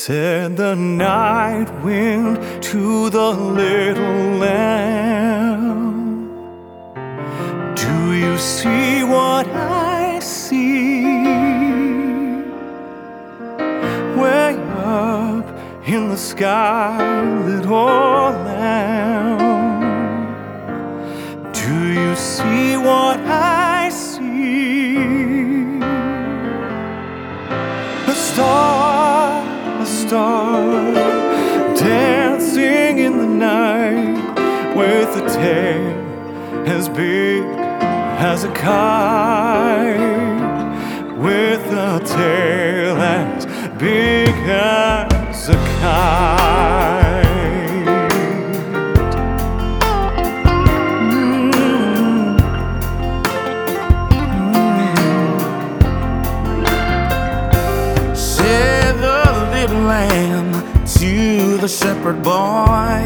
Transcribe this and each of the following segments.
Said the night wind to the little lamb, do you see what I see? Way up in the sky, little lamb, do you see what I see? A star dancing in the night with a tail as big as a kite, with a tail as big as a kite. Said the little lamb to the shepherd boy,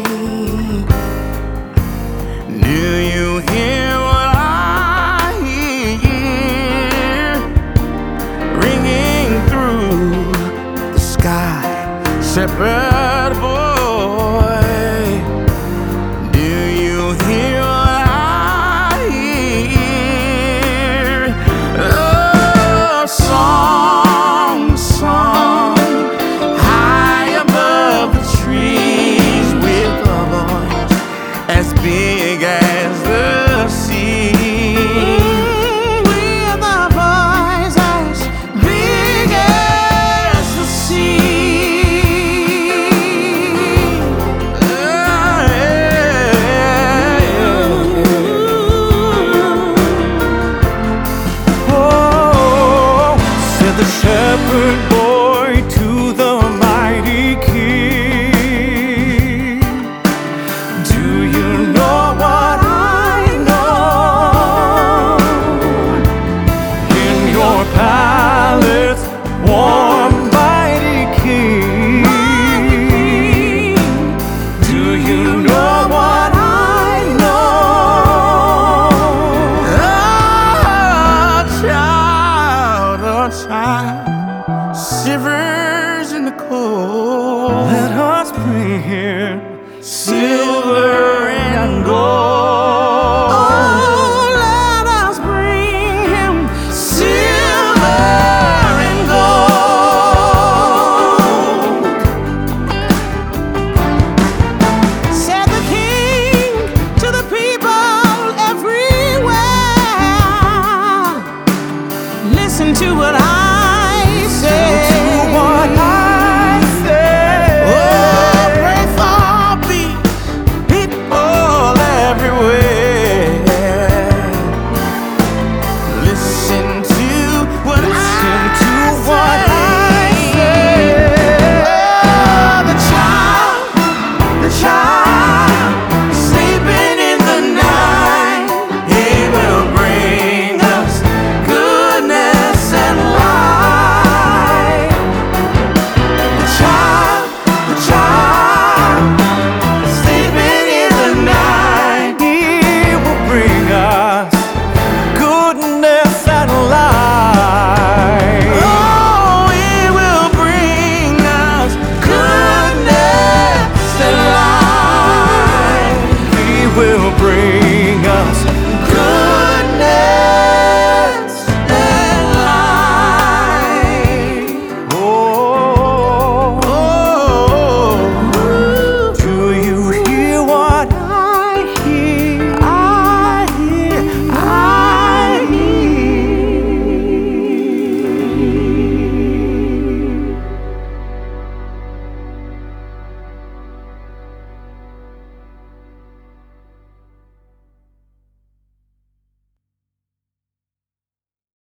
do you hear what I hear ringing through the sky? Shepherd